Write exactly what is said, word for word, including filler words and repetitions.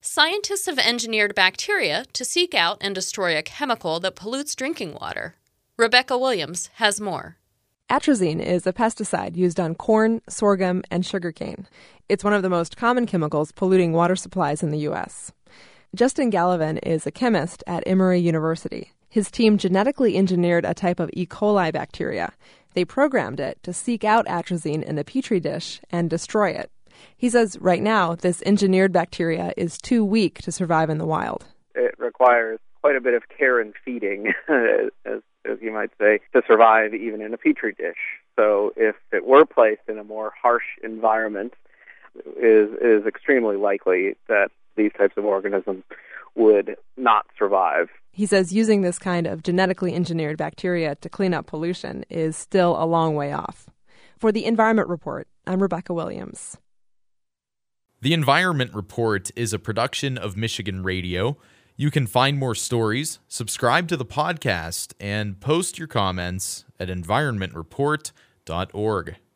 Scientists have engineered bacteria to seek out and destroy a chemical that pollutes drinking water. Rebecca Williams has more. Atrazine is a pesticide used on corn, sorghum, and sugarcane. It's one of the most common chemicals polluting water supplies in the U S. Justin Gallivan is a chemist at Emory University. His team genetically engineered a type of E. coli bacteria. They programmed it to seek out atrazine in a petri dish and destroy it. He says right now this engineered bacteria is too weak to survive in the wild. It requires quite a bit of care and feeding, as, as you might say, to survive even in a petri dish. So if it were placed in a more harsh environment, it is, it is extremely likely that these types of organisms would not survive. He says using this kind of genetically engineered bacteria to clean up pollution is still a long way off. For the Environment Report, I'm Rebecca Williams. The Environment Report is a production of Michigan Radio. You can find more stories, subscribe to the podcast, and post your comments at environment report dot org.